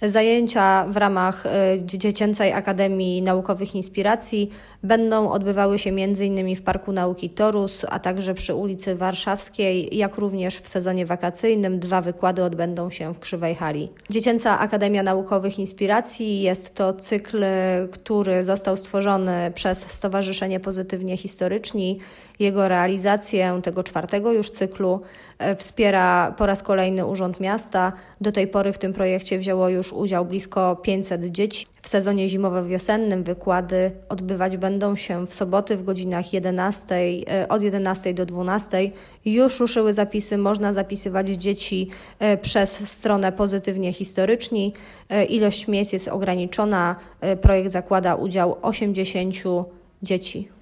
Zajęcia w ramach Dziecięcej Akademii Naukowych Inspiracji będą odbywały się m.in. w Parku Nauki Torus, a także przy ulicy Warszawskiej, jak również w sezonie wakacyjnym 2 wykłady odbędą się w Krzywej Hali. Dziecięca Akademia Naukowych Inspiracji jest to cykl, który został stworzony przez Stowarzyszenie Pozytywnie Historyczni. Jego realizację tego 4. już cyklu wspiera po raz kolejny Urząd Miasta. Do tej pory w tym projekcie wzięło już udział blisko 500 dzieci. W sezonie zimowo-wiosennym wykłady odbywać będą się w soboty w godzinach 11, od 11 do 12. Już ruszyły zapisy, można zapisywać dzieci przez stronę Pozytywnie Historyczni. Ilość miejsc jest ograniczona. Projekt zakłada udział 80 dzieci.